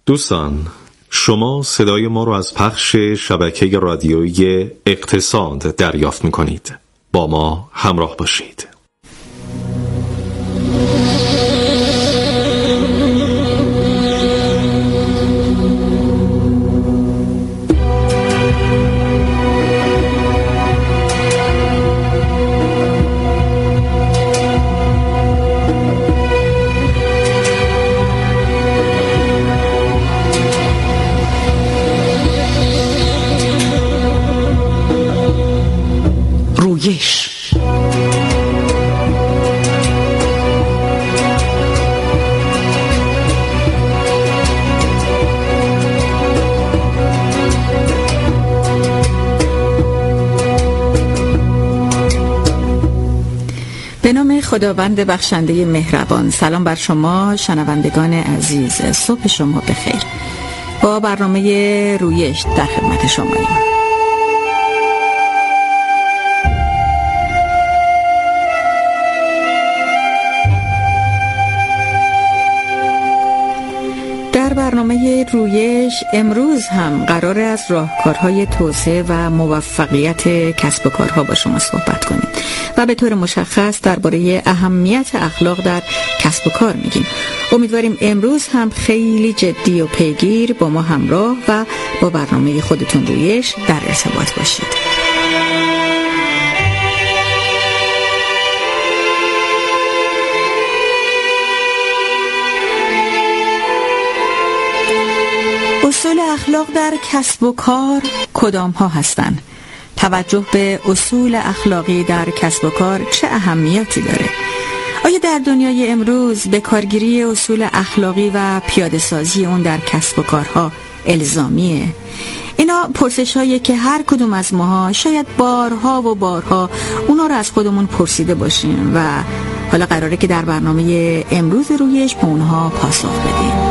دوستان، شما صدای ما رو از پخش شبکه رادیویی اقتصاد دریافت می‌کنید. با ما همراه باشید. رویش. به نام خداوند بخشنده مهربان. سلام بر شما شنوندگان عزیز، صبح شما بخیر. با برنامه رویش در خدمت شماییم. در برنامه رویش امروز هم قراره از راهکارهای توسعه و موفقیت کسب و کارها با شما صحبت کنیم و به طور مشخص درباره اهمیت اخلاق در کسب و کار میگیم. امیدواریم امروز هم خیلی جدی و پیگیر با ما همراه و با برنامه خودتون رویش در ارتباط باشید. اصول اخلاق در کسب و کار کدام ها هستند؟ توجه به اصول اخلاقی در کسب و کار چه اهمیتی داره؟ آیا در دنیای امروز به کارگیری اصول اخلاقی و پیاده سازی اون در کسب و کارها الزامیه؟ اینا پرسش هایی که هر کدوم از ماها شاید بارها و بارها اونا رو از خودمون پرسیده باشیم و حالا قراره که در برنامه امروز رویش به اونها پاسخ بدیم.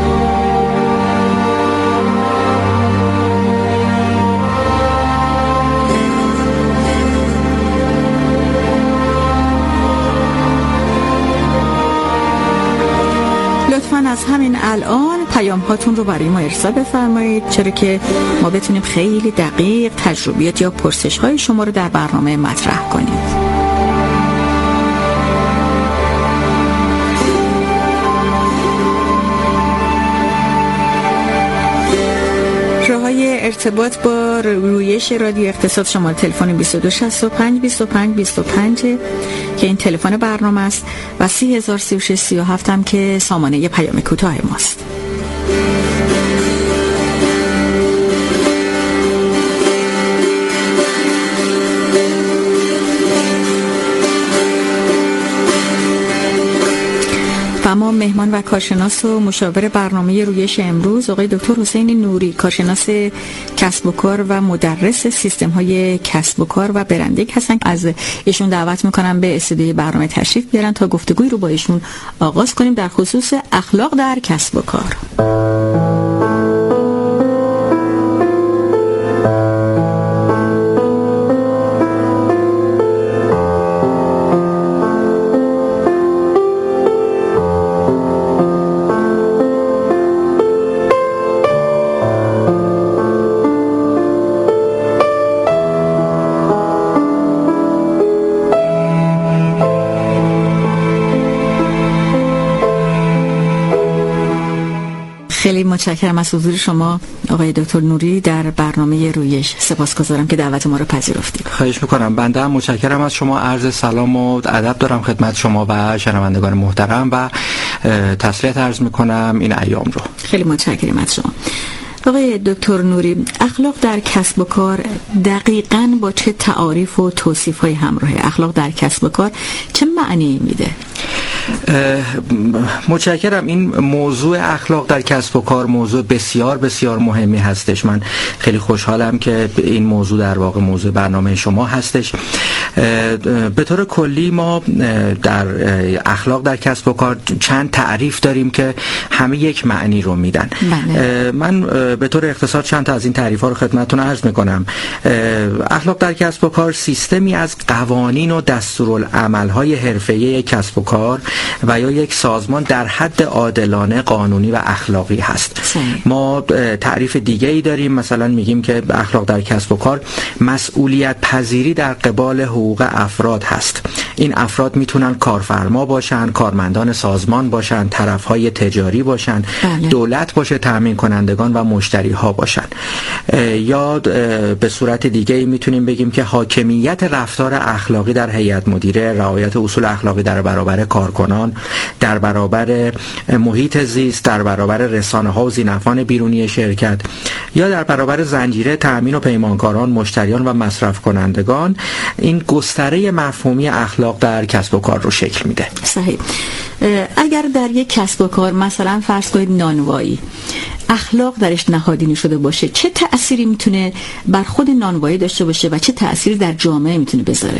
لطفاً از همین الان پیام هاتون رو برای ما ارسال بفرمایید، چرا که ما بتونیم خیلی دقیق تجربیات یا پرسش های شما رو در برنامه مطرح کنیم. راه‌های ارتباط با رویش رادیو اقتصاد شماره تلفن 2265 25 25 که این تلفن برنامه است و 303637 هم که سامانه پیام کوتاه ماست. و ما مهمان و کارشناس و مشاور برنامه رویش امروز آقای دکتر حسین نوری، کارشناس کسب و کار و مدرس سیستم های کسب و کار و برندینگ هستن. از ایشون دعوت میکنم به استودیوی برنامه تشریف بیارن تا گفتگوی رو با ایشون آغاز کنیم در خصوص اخلاق در کسب و کار. خیلی متشکرم از حضور شما آقای دکتر نوری در برنامه رویش. سپاسگزارم که دعوت ما رو پذیرفتید. خواهش میکنم. بنده هم متشکرم از شما. عرض سلام و ادب دارم خدمت شما و شنوندگان محترم و تسلیت عرض میکنم این ایام رو. خیلی متشکرم از شما. آقای دکتر نوری، اخلاق در کسب و کار دقیقاً با چه تعاریف و توصیف‌های همراهه؟ اخلاق در کسب و کار چه معنی میده؟ متشکرم. این موضوع اخلاق در کسب و کار موضوع بسیار بسیار مهمی هستش. من خیلی خوشحالم که این موضوع در واقع موضوع برنامه شما هستش. به طور کلی ما در اخلاق در کسب و کار چند تعریف داریم که همه یک معنی رو میدن. من به طور اختصار چند تا از این تعریف‌ها رو خدمتتون عرض می‌کنم. اخلاق در کسب و کار سیستمی از قوانین و دستورالعمل‌های حرفه‌ای کسب و کار و یا یک سازمان در حد عادلانه قانونی و اخلاقی هست. ما تعریف دیگه ای داریم، مثلا میگیم که اخلاق در کسب و کار مسئولیت پذیری در قبال حقوق افراد هست. این افراد میتونن کارفرما باشن، کارمندان سازمان باشن، طرفهای تجاری باشن، دولت باشه، تامین کنندگان و مشتری ها باشن. یا به صورت دیگه ای میتونیم بگیم که حاکمیت رفتار اخلاقی در هیئت مدیره، رعایت اصول اخلاقی در برابر کارکنان، در برابر محیط زیست، در برابر رسانه ها و زینفعان بیرونی شرکت، یا در برابر زنجیره تامین و پیمانکاران، مشتریان و مصرف کنندگان. این گستره مفهومی اخلاق در کسب و کار رو شکل میده. صحیح. اگر در یک کسب و کار مثلا فرض کنید نانوایی اخلاق درش نهادینه شده باشه، چه تأثیری میتونه بر خود نانوایی داشته باشه و چه تأثیری در جامعه میتونه بذاره؟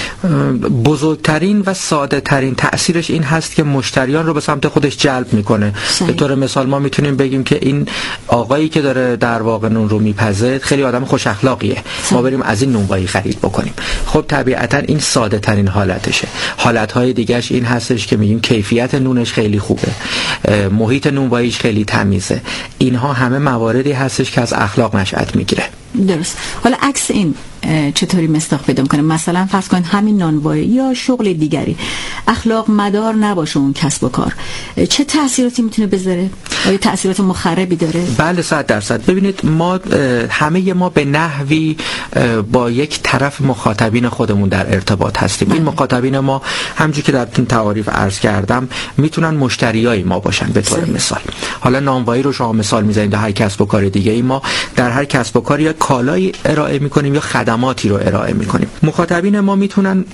بزرگترین و ساده ترین تأثیرش این هست که مشتریان رو به سمت خودش جلب میکنه. به طور مثال ما میتونیم بگیم که این آقایی که داره در واقع نون رو میپزه خیلی آدم خوش اخلاقیه، ما بریم از این نونوایی خرید بکنیم. خب طبیعتا این ساده ترین حالتشه. حالتهای دیگهش این هستش که میگیم کیفیت نونش خیلی خوبه، محیط نونواییش خیلی تمیزه. اینها همه مواردی هستش که از اخلاق نشأت میگیره. درست. حالا عکس این چطوری مصداق پیدا میکنه؟ مثلا فرض کنید همین نانوایی یا شغل دیگری اخلاق مدار نباشه اون کسب و کار، چه تأثیراتی میتونه بذاره؟ آیا تأثیرات مخربی داره؟ بله 100%. ببینید ما همه ما به نحوی با یک طرف مخاطبین خودمون در ارتباط هستیم. این مخاطبین ما همونجوری که در تعاریف عرض کردم میتونن مشتریای ما باشن. به طور مثال حالا نانوایی رو شما مثال میزنید، در هر کسب و کار دیگه ای ما در هر کسب و کار یا کالایی ارائه میکنیم یا خدماتی رو ارائه میکنیم. مخاطبین ما میتونن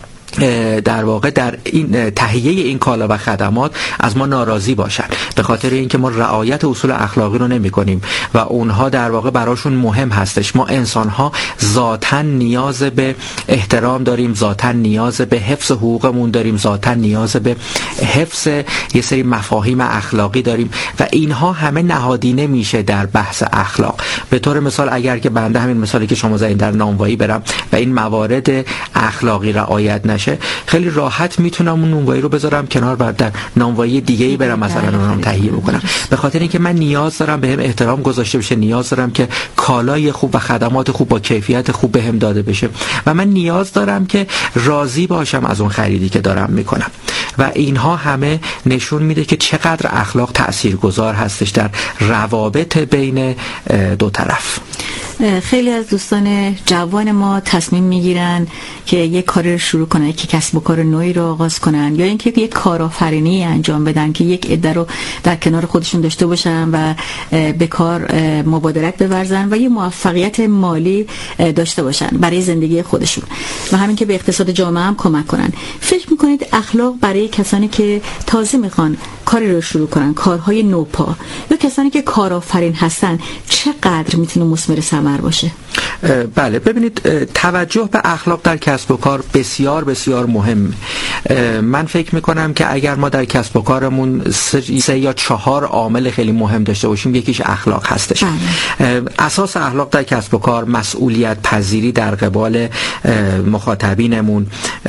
در واقع در این تهیه این کالا و خدمات از ما ناراضی باشن به خاطر اینکه ما رعایت اصول اخلاقی رو نمی کنیم و اونها در واقع براشون مهم هستش. ما انسان ها ذاتاً نیاز به احترام داریم، ذاتاً نیاز به حفظ حقوقمون داریم، ذاتاً نیاز به حفظ یه سری مفاهیم اخلاقی داریم و اینها همه نهادینه میشه در بحث اخلاق. به طور مثال اگر که بنده همین مثالی که شما زدین در نانوایی برم و این موارد اخلاقی رعایت نشه، خیلی راحت میتونم اون نانوایی رو بذارم کنار و در نانوایی دیگه‌ای برم مثلا اونم تهیه بکنم، به خاطر اینکه من نیاز دارم بهم احترام گذاشته بشه، نیاز دارم که کالای خوب و خدمات خوب با کیفیت خوب بهم داده بشه و من نیاز دارم که راضی باشم از اون خریدی که دارم میکنم و اینها همه نشون میده که چقدر اخلاق تاثیرگذار هستش در روابط بین دو طرف. خیلی از دوستان جوان ما تصمیم میگیرن که یک کاری رو شروع کنن، که کسب و کار نوعی رو آغاز کنن یا اینکه یک کارآفرینی انجام بدن که یک عده رو در کنار خودشون داشته باشن و به کار مبادرت بورزن و یه موفقیت مالی داشته باشن برای زندگی خودشون و همین که به اقتصاد جامعه هم کمک کنن. فکر میکنید اخلاق برای کسانی که تازه میخوان کاری رو شروع کنن، کارهای نوپا یا کسانی که کارآفرین هستن، چقدر میتونه مثمر ثمر باشه؟ بله ببینید، توجه به اخلاق در کسب و کار بسیار بسیار مهم. من فکر میکنم که اگر ما در کسب و کارمون 3 یا 4 عامل خیلی مهم داشته باشیم، یکیش اخلاق هستش. اساس اخلاق در کسب و کار مسئولیت پذیری در قبال مخاطبینمون،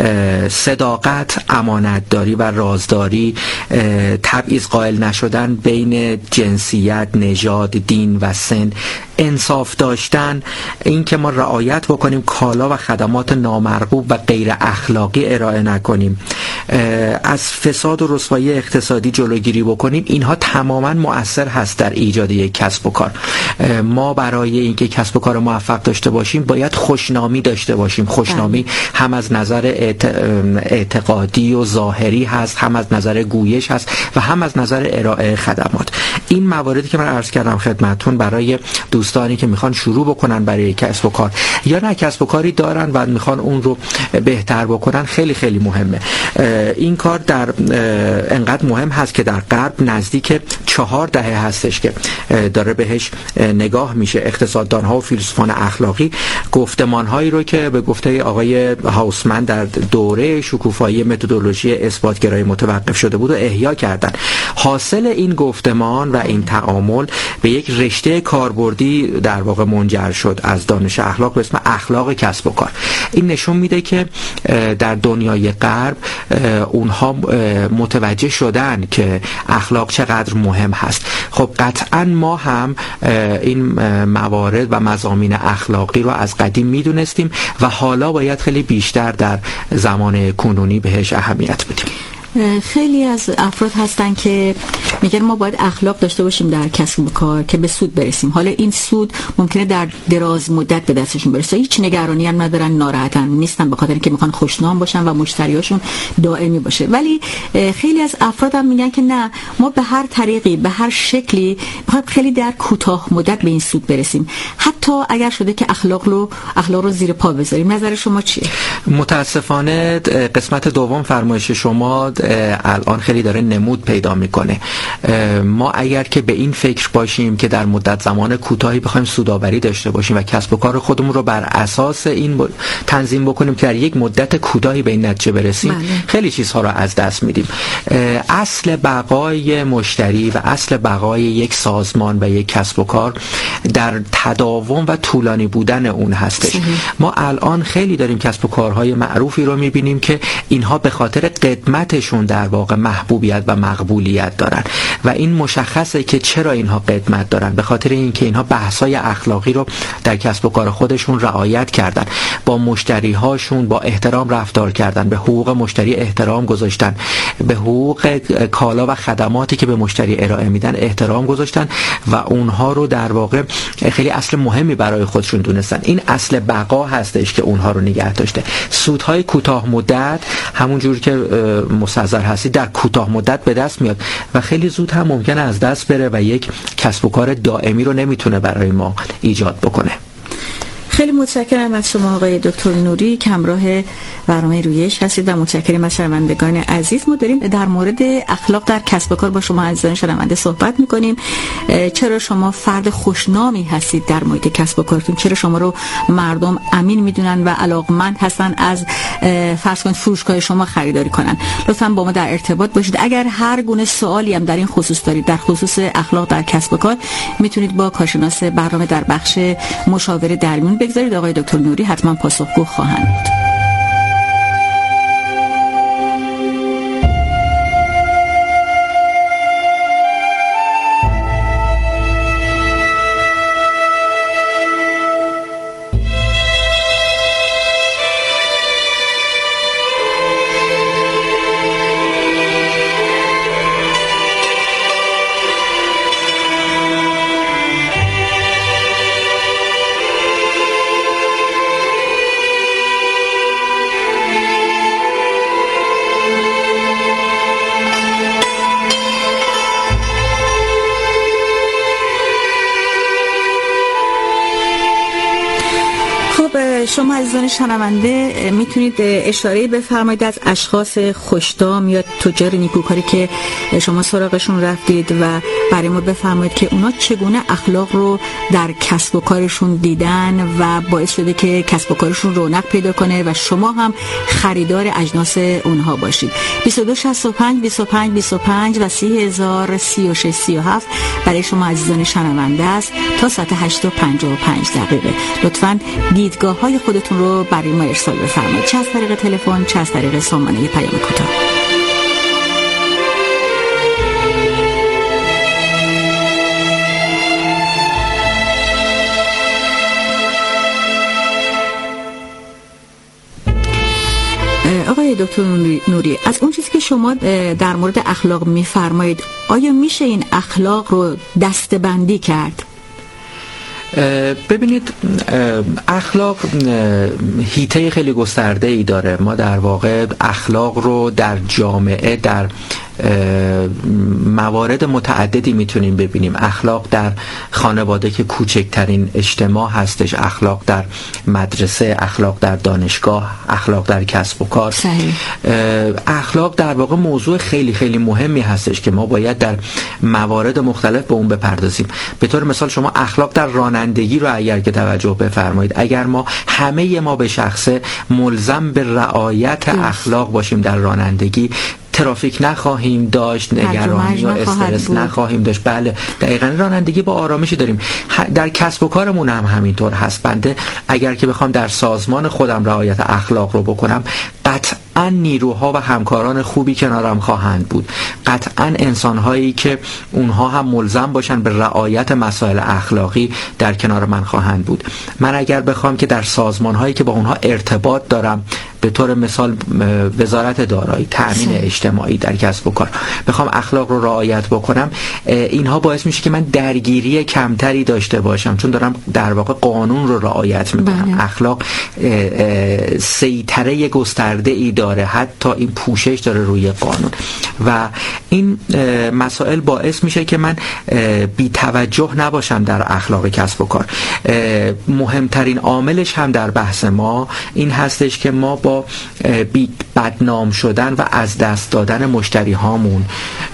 صداقت، امانتداری و رازداری، تبعیض قائل نشدن بین جنسیت، نژاد، دین و سن، انصاف داشتن، این که ما رعایت بکنیم کالا و خدمات نامرغوب و غیر اخلاقی ارائه نکنیم، از فساد و رسوایی اقتصادی جلوگیری بکنیم، اینها تماما مؤثر هست در ایجاد یک کسب و کار. ما برای اینکه کسب و کار موفق داشته باشیم باید خوشنامی داشته باشیم. خوشنامی هم از نظر اعتقادی و ظاهری هست، هم از نظر گویش هست و هم از نظر ارائه خدمات. این مواردی که من عرض کردم خدمتتون برای دوستانی که میخوان شروع بکنن برای کسب و کار یا نه کسب و کاری دارن و میخوان اون رو بهتر بکنن خیلی خیلی مهمه. این کار در انقدر مهم هست که در غرب نزدیک 4 دهه هستش که داره بهش نگاه میشه. اقتصاددان ها و فیلسوفان اخلاقی گفتمان هایی رو که به گفته آقای هاوسمن در دوره شکوفایی متدولوژی اثباتگرایی متوقف شده بود و احیا کردن. حاصل این گفتمان و این تعامل به یک رشته کاربردی در واقع منجر شد از دانش اخلاق به اسم اخلاق کسب و کار. این نشون میده که در دنیای غرب اونها متوجه شدن که اخلاق چقدر مهم هست. خب قطعا ما هم این موارد و مضامین اخلاقی رو از قدیم میدونستیم و حالا باید خیلی بیشتر در زمان کنونی بهش اهمیت بدیم. خیلی از افراد هستن که میگن ما باید اخلاق داشته باشیم در کسب و کار که به سود برسیم. حالا این سود ممکنه در دراز مدت به دستشون برسه، هیچ نگرانی هم ندارن، ناراحتن نیستن به خاطر اینکه میخوان خوشنام باشن و مشتریاشون دائمی باشه. ولی خیلی از افراد هم میگن که نه، ما به هر طریقی به هر شکلی میخوایم خیلی در کوتاه مدت به این سود برسیم، حتی اگر شده که اخلاق رو زیر پا بذاریم. نظر شما چیه؟ متاسفانه قسمت دوم فرمایش شما الان خیلی داره نمود پیدا میکنه. ما اگر که به این فکر باشیم که در مدت زمان کوتاهی بخوایم سودآوری داشته باشیم و کسب و کار خودمون رو بر اساس این تنظیم بکنیم که در یک مدت کوتاهی به این نتیجه برسیم، خیلی چیزها رو از دست میدیم. اصل بقای مشتری و اصل بقای یک سازمان و یک کسب و کار در تداوم و طولانی بودن اون هستش. ما الان خیلی داریم کسب و کارهای معروفی رو میبینیم که اینها به خاطر قدمتشون در واقع محبوبیت و مقبولیت دارن و این مشخصه که چرا اینها قدمت دارن، به خاطر اینکه اینها بحث‌های اخلاقی رو در کسب و کار خودشون رعایت کردن، با مشتری‌هاشون با احترام رفتار کردن، به حقوق مشتری احترام گذاشتن، به حقوق کالا و خدماتی که به مشتری ارائه میدن احترام گذاشتن و اونها رو در واقع خیلی اصل مهمی برای خودشون دونستن. این اصل بقا هستش که اونها رو نگه داشته. سودهای کوتاه مدت همون جور که مستحضر هستی در کوتاه مدت به دست میاد و خیلی زود هم ممکنه از دست بره و یک کسب و کار دائمی رو نمیتونه برای ما ایجاد بکنه. خیلی متشکرم از شما آقای دکتر نوری که همراه برنامه رویش هستید و متشکرم از شنوندگان عزیز. ما داریم در مورد اخلاق در کسب و کار با شما عزیزان شنونده صحبت میکنیم. چرا شما فرد خوشنامی هستید در محیط کسب و کارتون؟ چرا شما رو مردم امین میدونن و علاقمند هستن از فرض کنید فروشگاه شما خریداری کنن؟ لطفاً با ما در ارتباط باشید. اگر هر گونه سوالی هم در این خصوص دارید در خصوص اخلاق در کسب و کار، میتونید با کارشناس برنامه در بخش مشاوره درمیون بگذارید. آقای دکتر نوری حتما پاسخگو خواهند بود. شما عزیزان شنونده میتونید اشاره بفرمایید از اشخاص خوشدام یا تجار نیکوکاری که شما سراغشون رفتید و برای ما بفرمایید که اونا چگونه اخلاق رو در کسب و کارشون دیدن و باعث شده که کسب و کارشون رونق پیدا کنه و شما هم خریدار اجناس اونها باشید. 2265 25 25 و 303637 برای شما عزیزان شنونده است تا ساعت 8:55. لطفاً دیدگاه‌های خودتون رو برای ما ارسال بفرمایید، چه از طریق تلفن چه از طریق سامانه پیام کوتاه. آقای دکتر نوری، از اون چیزی که شما در مورد اخلاق میفرمایید، آیا میشه این اخلاق رو دسته‌بندی کرد؟ ببینید، اخلاق حیطه خیلی گسترده ای داره. ما در واقع اخلاق رو در جامعه در موارد متعددی میتونیم ببینیم. اخلاق در خانواده که کوچکترین اجتماع هستش، اخلاق در مدرسه، اخلاق در دانشگاه، اخلاق در کسب و کار. اخلاق در واقع موضوع خیلی خیلی مهمی هستش که ما باید در موارد مختلف به اون بپردازیم. به طور مثال شما اخلاق در رانندگی رو اگر که توجه بفرمایید، اگر ما همه ما به شخصه ملزم به رعایت اخلاق باشیم در رانندگی، ترافیک نخواهیم داشت، نگرانی یا استرس نخواهیم داشت. بله، دقیقاً رانندگی با آرامشی داریم. در کسب و کارمون هم همینطور هست. بنده اگر که بخوام در سازمان خودم رعایت اخلاق رو بکنم، قطعاً قطعا نیروها و همکاران خوبی کنارم خواهند بود، قطعا انسان‌هایی که اونها هم ملزم باشن به رعایت مسائل اخلاقی در کنار من خواهند بود. من اگر بخوام که در سازمان‌هایی که با اونها ارتباط دارم، به طور مثال وزارت دارایی، تأمین اجتماعی در کسب و کار، بخوام اخلاق رو رعایت بکنم، اینها باعث میشه که من درگیری کمتری داشته باشم، چون دارم در واقع قانون رو رعایت میکنم. اخلاق سیطره گسترده ای داره، حتی این پوشش داره روی قانون و این مسائل باعث میشه که من بی توجه نباشم در اخلاق کسب و کار. مهمترین عاملش هم در بحث ما این هستش که ما با بدنام شدن و از دست دادن مشتری هامون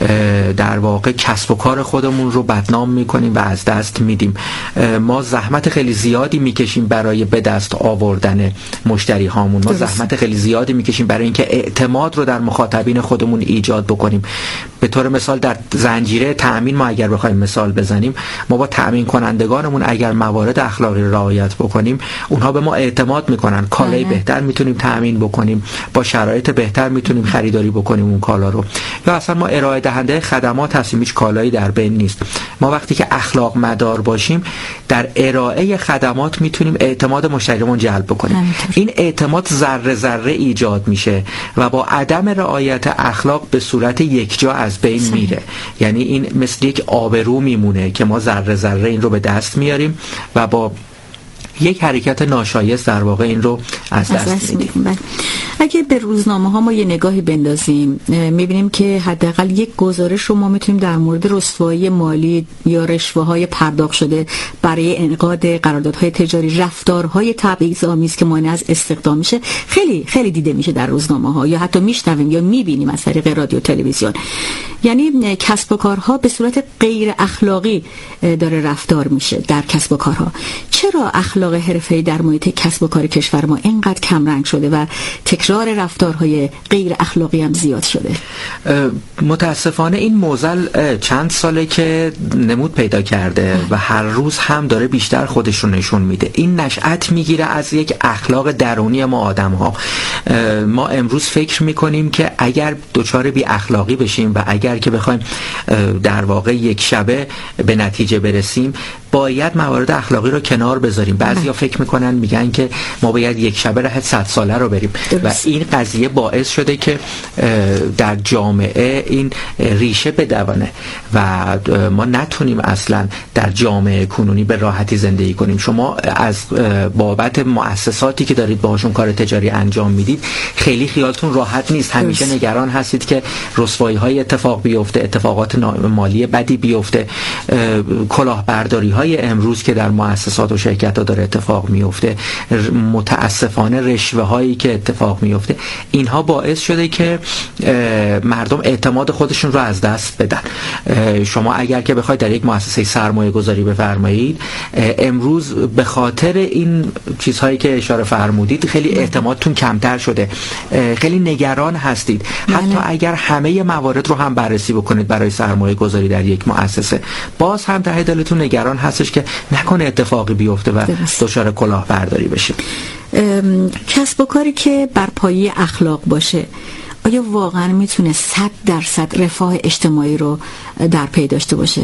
در واقع کسب و کار خودمون رو بدنام میکنیم و از دست میدیم. ما زحمت خیلی زیادی میکشیم برای به دست آوردن مشتری هامون، ما زحمت خیلی زیادی میکشیم برای اینکه اعتماد رو در مخاطبین خودمون ایجاد بکنیم. به طور مثال در زنجیره تأمین ما اگر بخوایم مثال بزنیم، ما با تأمین کنندگانمون اگر موارد اخلاقی رعایت بکنیم، اونها به ما اعتماد میکنن، کالای بهتر میتونیم تأمین بکنیم، با شرایط بهتر میتونیم خریداری بکنیم اون کالا رو. یا اصلا ما ارائه دهنده خدمات هستیم، هیچ کالایی در بین نیست. ما وقتی که اخلاق مدار باشیم در ارائه خدمات میتونیم اعتماد مشتریمون جلب بکنیم. این اعتماد ذره ذره ایجاد میشه و با عدم رعایت اخلاق به صورت یکجا از بین میره. یعنی این مثل یک آبرو میمونه که ما ذره ذره این رو به دست میاریم و با یک حرکت ناشایست در واقع این رو از دست میدیم. اگه به روزنامه ها ما یه نگاهی بندازیم، میبینیم که حداقل یک گزارش رو ما میتونیم در مورد رسوایی مالی یا رشوه های پرداخت شده برای انعقاد قراردادهای تجاری، رفتارهای تبعیض‌آمیز که مانع از استخدام میشه، خیلی خیلی دیده میشه در روزنامه ها، یا حتی میشنویم یا میبینیم از طریق رادیو تلویزیون. یعنی کسب و کارها به صورت غیر اخلاقی داره رفتار میشه در کسب و کارها. چرا اخلاق حرفه‌ای در محیط کسب و کار کشور ما اینقدر کم رنگ شده و تکرار رفتارهای غیر اخلاقی هم زیاد شده؟ متاسفانه این معضل چند ساله که نمود پیدا کرده و هر روز هم داره بیشتر خودش رو نشون میده. این نشأت میگیره از یک اخلاق درونی ما آدم ها. ما امروز فکر میکنیم که اگر دچار بی اخلاقی بشیم و اگر که بخوایم در واقع یک شبه به نتیجه برسیم، باید موارد اخلاقی رو کنار بذاریم. بعضیا فکر میکنن، میگن که ما باید یک شبه راه 100 ساله رو بریم و این قضیه باعث شده که در جامعه این ریشه بدونه و ما نتونیم اصلا در جامعه کنونی به راحتی زندگی کنیم. شما از بابت مؤسساتی که دارید باهاشون کار تجاری انجام میدید خیلی خیالتون راحت نیست، همیشه نگران هستید که رسوایی‌های اتفاق بیفته، اتفاقات مالی بدی بیفته، کلاهبرداری های امروز که در مؤسسات و شرکت‌ها داره اتفاق میفته، متاسفانه رشوه هایی که اتفاق میفته، اینها باعث شده که مردم اعتماد خودشون رو از دست بدن. شما اگر که بخواید در یک مؤسسه سرمایه گذاری بفرمایید، امروز به خاطر این چیزهایی که اشاره فرمودید خیلی اعتمادتون کمتر شده، خیلی نگران هستید. حتی اگر همه موارد رو هم بررسی بکنید برای سرمایه گذاری در یک مؤسسه، باز هم ته دلتون نگران هستش که نکنه اتفاقی بیفته و دچار کلاهبرداری بشه. کسب و کاری که بر پایه اخلاق باشه، آیا واقعا میتونه 100% رفاه اجتماعی رو در پی داشته باشه؟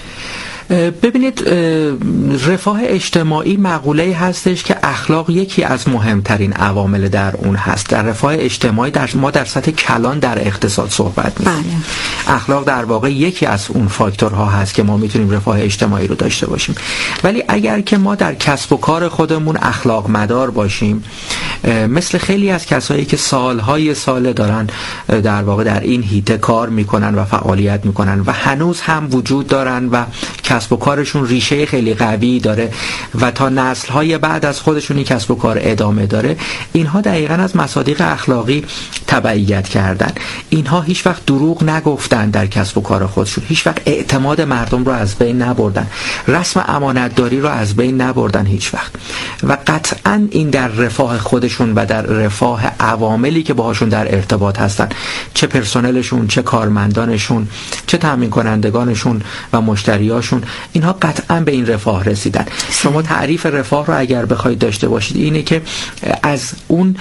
ببینید، رفاه اجتماعی مقوله‌ای هستش که اخلاق یکی از مهمترین عوامل در اون هست. در رفاه اجتماعی ما در سطح کلان در اقتصاد صحبت می‌کنیم. اخلاق در واقع یکی از اون فاکتورها هست که ما میتونیم رفاه اجتماعی رو داشته باشیم. ولی اگر که ما در کسب و کار خودمون اخلاق مدار باشیم، مثل خیلی از کسایی که سالهای سال دارن در واقع در این حیطه کار میکنن و فعالیت میکنن و هنوز هم وجود دارن و کسب و کارشون ریشه خیلی قوی داره و تا نسل‌های بعد از خودشون این کسب و کار ادامه داره، اینها دقیقاً از مصادیق اخلاقی تبعیت کردن. اینها هیچ وقت دروغ نگفتن در کسب و کار خودشون، هیچ وقت اعتماد مردم رو از بین نبردن، رسم امانتداری رو از بین نبردن هیچ وقت و قطعاً این در رفاه خودشون و در رفاه عواملی که باهاشون در ارتباط هستن، چه پرسنلشون، چه کارمندانشون، چه تامین کنندگانشون و مشتریاشون، اینها قطعا به این رفاه رسیدن. شما تعریف رفاه رو اگر بخواید داشته باشید اینه که از اون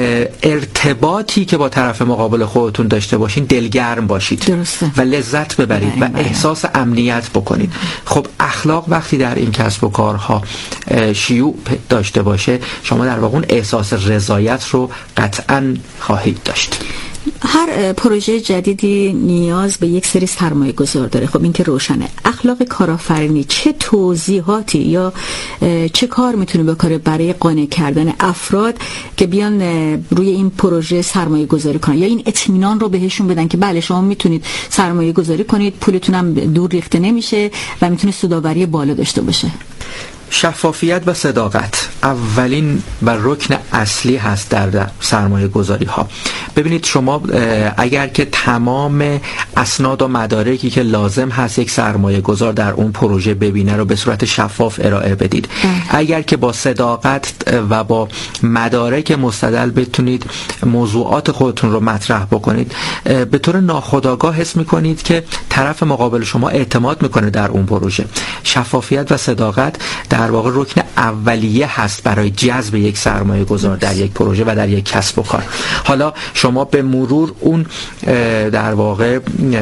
ارتباطی که با طرف مقابل خودتون داشته باشین دلگرم باشید. درسته. و لذت ببرید و احساس امنیت بکنید. خب اخلاق وقتی در این کسب و کارها شیوع داشته باشه، شما در واقع اون احساس رضایت رو قطعا خواهید داشت. هر پروژه جدیدی نیاز به یک سری سرمایه گذار داره. خب این که روشنه. اخلاق کارآفرینی چه توضیحاتی یا چه کار میتونه بکنه برای قانع کردن افراد که بیان روی این پروژه سرمایه گذاری کنن، یا این اطمینان رو بهشون بدن که بله شما میتونید سرمایه گذاری کنید، پولتون هم دور ریخته نمیشه و میتونه سودآوری بالا داشته باشه؟ شفافیت و صداقت اولین و رکن اصلی هست در سرمایه گذاری ها. ببینید شما اگر که تمام اسناد و مدارکی که لازم هست یک سرمایه گذار در اون پروژه ببینه رو به صورت شفاف ارائه بدید، اگر که با صداقت و با مدارک مستدل بتونید موضوعات خودتون رو مطرح بکنید، به طور ناخودآگاه حس میکنید که طرف مقابل شما اعتماد میکنه در اون پروژه. شفافیت و صداقت در واقع رکن اولیه هست برای جذب یک سرمایه گذار در یک پروژه و در یک کسب و کار. حالا شما به مرور اون در واقع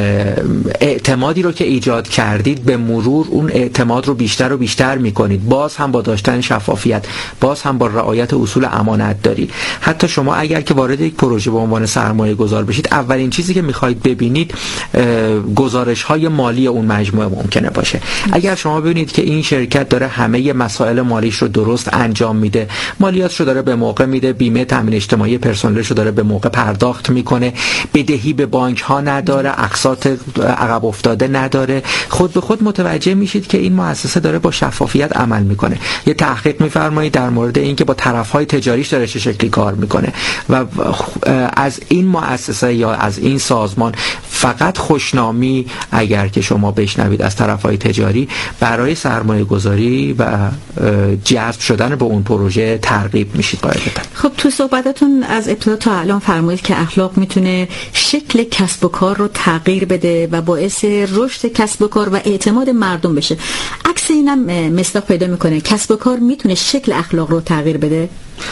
اعتمادی رو که ایجاد کردید، به مرور اون اعتماد رو بیشتر و بیشتر میکنید، باز هم با داشتن شفافیت، باز هم با رعایت اصول امانت داری. حتی شما اگر که وارد یک پروژه به عنوان سرمایه گذار بشید، اولین چیزی که میخواید ببینید گزارش های مالی اون مجموعه ممکنه باشه. اگر شما ببینید که این شرکت داره همه مسائل مالیش رو درست انجام میده، مالیاتش رو داره به موقع میده، بیمه تامین اجتماعی پرسنلش رو داره به موقع پرداخت میکنه، بدهی به بانک ها نداره، اقساط عقب افتاده نداره، خود به خود متوجه میشید که این مؤسسه داره با شفافیت عمل میکنه. یه تحقیق میفرمایید در مورد اینکه با طرفهای تجاریش داره چه شکلی کار میکنه و از این مؤسسه یا از این سازمان فقط خوشنامی اگر که شما بشنوید از طرفهای تجاری برای سرمایه گذاری و جذب شدن به اون پروژه ترغیب میشید قاعدتا. خب تو صحبتاتون از ابتدا تا الان فرمودید که اخلاق میتونه شکل کسب و کار رو تغییر بده و باعث رشد کسب و کار و اعتماد مردم بشه. عکس اینم مصداق پیدا میکنه. کسب و کار میتونه شکل اخلاق رو تغییر بده؟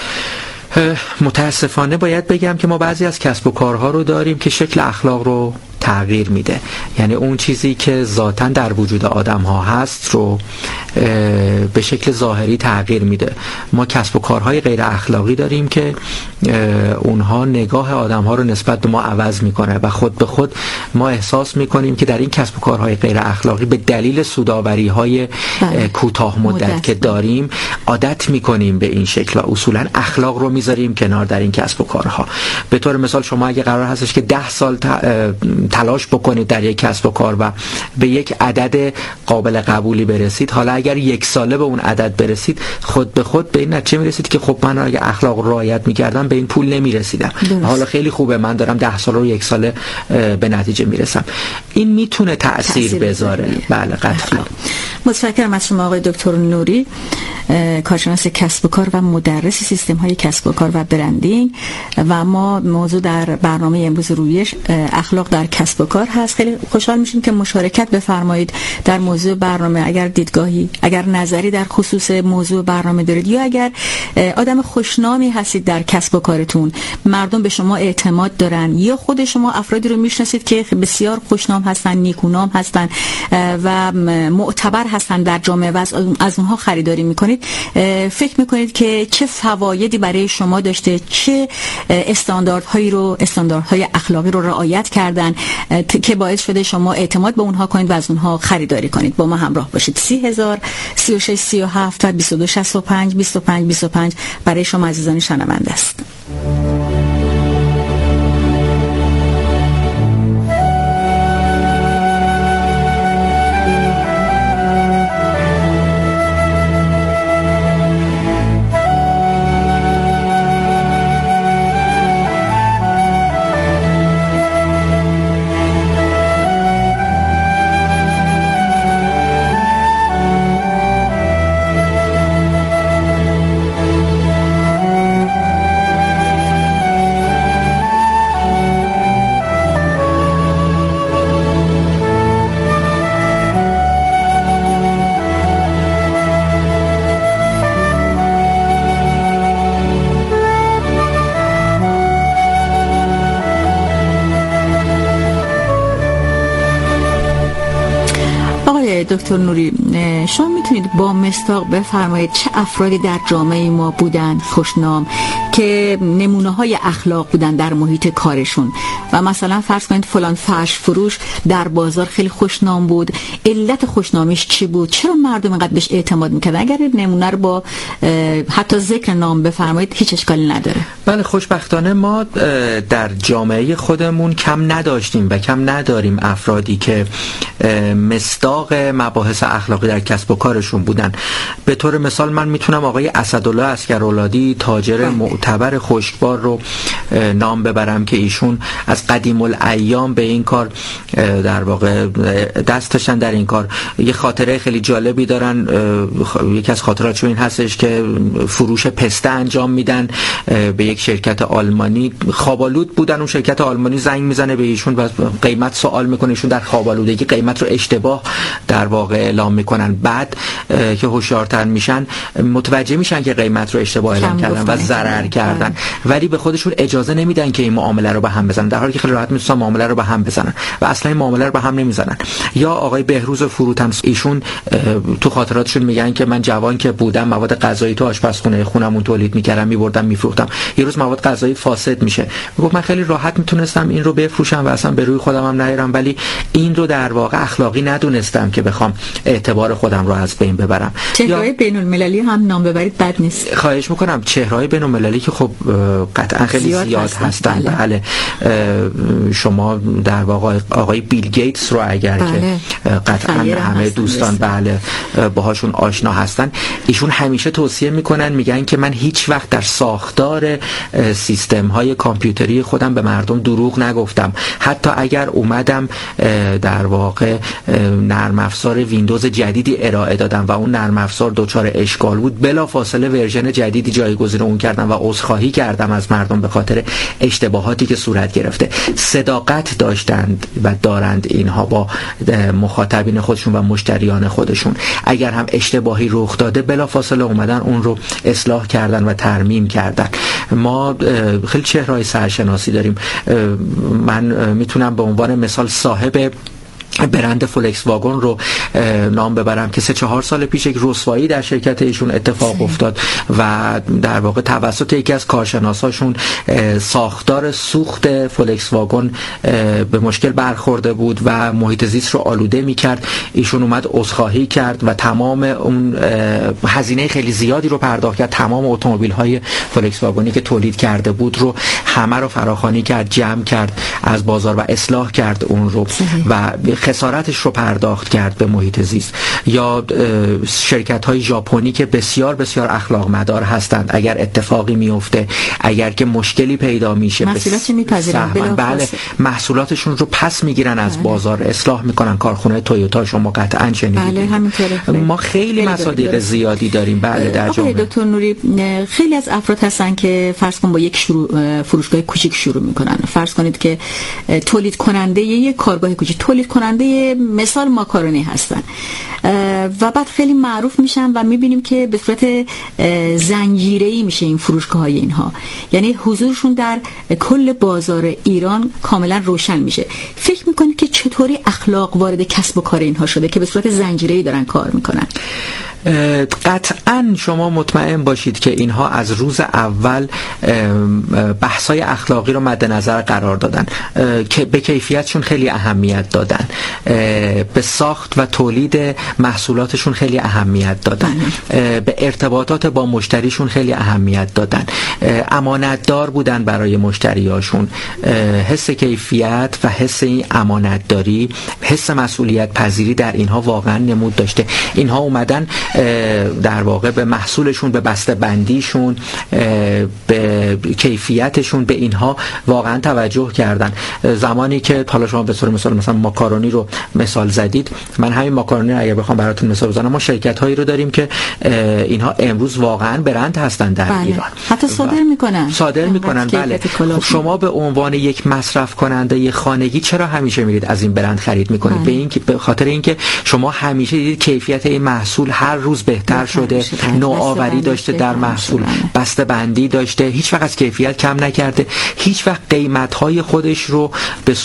متاسفانه باید بگم که ما بعضی از کسب و کارها رو داریم که شکل اخلاق رو تغییر میده. یعنی اون چیزی که ذاتاً در وجود آدم ها هست رو به شکل ظاهری تغییر میده. ما کسب و کارهای غیر اخلاقی داریم که اونها نگاه آدم ها رو نسبت به ما عوض میکنه و خود به خود ما احساس میکنیم که در این کسب و کارهای غیر اخلاقی به دلیل سودآوری های کوتاه مدت که داریم عادت میکنیم به این شکل و اصولاً اخلاق رو میذاریم کنار در این کسب و کارها. به طور مثال شما اگه قرار هستش که 10 سال تلاش بکنید در یک کسب و کار و به یک عدد قابل قبولی برسید، حالا اگر 1 ساله به اون عدد برسید، خود به خود به این نتیجه میرسید که خب من اگه اخلاق رو رعایت میکردم به این پول نمیرسیدم، حالا خیلی خوبه من دارم 10 سال رو 1 ساله به نتیجه میرسم. این میتونه تأثیر بذاره. بله قطعا. متشکرم از شما آقای دکتر نوری، کارشناس کسب و کار و مدرس سیستم های کسب و کار و برندینگ. و ما موضوع در برنامه امروز رویش اخلاق در کسب و کار هست. خیلی خوشحال میشیم که مشارکت بفرمایید در موضوع برنامه. اگر دیدگاهی، اگر نظری در خصوص موضوع برنامه دارید، یا اگر آدم خوشنامی هستید در کسب و کارتون، مردم به شما اعتماد دارن، یا خود شما افرادی رو میشناسید که بسیار خوشنام هستن، نیکونام هستن و معتبر هستن در جامعه و از اونها خریداری میکنید، فکر میکنید که چه فوایدی برای شما داشته، چه استانداردهای اخلاقی رو رعایت کردن که باعث شده شما اعتماد به اونها کنید و از اونها خریداری کنید. با ما همراه باشید. 30,000 36 37 و 22 65 25 25 برای شما عزیزان شنونده است. دکتر نوری، شما میتونید با مصداق بفرمایید چه افرادی در جامعه ما بودند خوشنام که نمونه های اخلاق بودن در محیط کارشون و مثلا فرض کنید فلان فرش فروش در بازار خیلی خوشنام بود، علت خوشنامیش چی بود، چرا مردم اینقدر بهش اعتماد میکردن؟ اگر نمونه رو با حتی ذکر نام بفرمایید هیچ اشکالی نداره. بله، خوشبختانه ما در جامعه خودمون کم نداشتیم و کم نداریم افرادی که مصداق مباحث اخلاقی در کسب و کارشون بودن. به طور مثال من میتونم آقای اسدالله عسکرولادی تاجر معتبر خشکبار رو نام ببرم که ایشون از قدیم الایام به این کار در واقع دست داشتن. در این کار یه خاطره خیلی جالبی دارن. یکی از خاطراتشون این هستش که فروش پسته انجام میدن به یک شرکت آلمانی. خوابالود بودن، اون شرکت آلمانی زنگ میزنه به ایشون و قیمت سوال میکنه. ایشون در خوابالودگی قیمت رو اشتباه در واقع اعلام میکنن. بعد که هوشیارتر میشن متوجه میشن که قیمت رو اشتباه اعلام کردن و ضرر کردن، ولی به خودشون اجازه نمیدن که این معامله رو به هم بزنن، در حالی که خیلی راحت میتونن معامله رو به هم بزنن و اصلا این معامله رو به هم نمیزنن. یا آقای بهروز فروتن، ایشون تو خاطراتشون میگن که من جوان که بودم مواد غذایی تو آشپزخونه خونمون تولید میکردم، میبردم میفروختم. یه روز مواد غذایی فاسد میشه، میگفت من خیلی راحت میتونستم این رو بفروشم و اصلا به روی خودم هم نیارم، ولی این رو در واقع اخلاقی ندونستم که بخوام اعتبار خودم رو از بین ببرم. چهره‌های بین‌المللی هم نام ببرید بد نیست. خواهش میکنم. چهره‌های بین‌المللی که خب قطعا خیلی زیاد هستن. بله. شما در واقع آقای بیل گیتس رو اگر که قطعا همه دوستان بله باهاشون آشنا هستن، ایشون همیشه توصیه میکنن، میگن که من هیچ وقت در ساختار سیستم های کامپیوتری خودم به مردم دروغ نگفتم. حتی اگر اومدم در واقع نرم افزار ویندوز جدیدی ارائه دادم و اون نرم افزار دچار اشکال بود، بلافاصله ورژن جدیدی جایگزین اون کردم و عذرخواهی کردم از مردم به خاطر اشتباهاتی که صورت گرفته. صداقت داشتند و دارند اینها با مخاطبین خودشون و مشتریان خودشون. اگر هم اشتباهی رخ داده بلافاصله اومدن اون رو اصلاح کردن و ترمیم کردن. ما خیلی چهره‌های سرشناسی داریم. من میتونم به عنوان مثال صاحب برند فولکس واگن رو نام ببرم که 3-4 سال پیش یک رسوایی در شرکت ایشون اتفاق افتاد و در واقع توسط یکی از کارشناساشون ساختار سوخت فولکس واگن به مشکل برخورده بود و محیط زیست رو آلوده می‌کرد. ایشون اومد عذرخواهی کرد و تمام اون هزینه خیلی زیادی رو پرداخت کرد. تمام اتومبیل‌های فولکس واگنی که تولید کرده بود رو همه رو فراخوانی کرد، جمع کرد از بازار و اصلاح کرد اون رو و خسارتش رو پرداخت کرد به محیط زیست. یا شرکت‌های ژاپنی که بسیار بسیار اخلاق مدار هستند، اگر اتفاقی میفته، اگر که مشکلی پیدا میشه، محصولات میپذیرن، بله محصولاتشون رو پس میگیرن از بازار، اصلاح میکنن. کارخونه تویوتا شما قطعا شنیدید. بله همینطوره. ما خیلی مصادیق زیادی داریم. بله در جامعه. دکتر نوری، خیلی از افراد هستن که فرض کن با یک فروشگاه کوچیک شروع میکنن. فرض کنید که تولید کننده یک کارگاه کوچیک، تولید کننده مثال ماکارونی هستن و بعد خیلی معروف میشن و میبینیم که به صورت زنجیره‌ای میشه این فروشگاه‌های اینها، یعنی حضورشون در کل بازار ایران کاملا روشن میشه. فکر میکنید که چطوری اخلاق وارد کسب و کار اینها شده که به صورت زنجیره‌ای دارن کار میکنن؟ قطعا شما مطمئن باشید که اینها از روز اول بحث‌های اخلاقی رو مد نظر قرار دادن، که به کیفیتشون خیلی اهمیت دادن، به ساخت و تولید محصولاتشون خیلی اهمیت دادن، به ارتباطات با مشتریشون خیلی اهمیت دادن، امانتدار بودن برای مشتریاشون. حس کیفیت و حس این امانتداری، حس مسئولیت پذیری در اینها واقعا نمود داشته. اینها اومدن در واقع به محصولشون، به بسته بندیشون، به کیفیتشون، به اینها واقعا توجه کردن. زمانی که حالا شما به طور مثلا ماکارونی رو مثال زدید، من همین ماکارونی رو اگر بخوام براتون مثال بزنم، ما شرکت هایی رو داریم که اینها امروز واقعا برند هستن در ایران، حتی صادر میکنن. بله. شما به عنوان یک مصرف کننده خانگی چرا همیشه میرید از این برند خرید میکنید؟ به خاطر اینکه شما همیشه دیدید کیفیت این محصول هر روز بهتر شده، نوآوری داشته در محصول، بسته بندی داشته، هیچ وقت از کیفیت کم نکرده، هیچ وقت قیمت های خودش رو به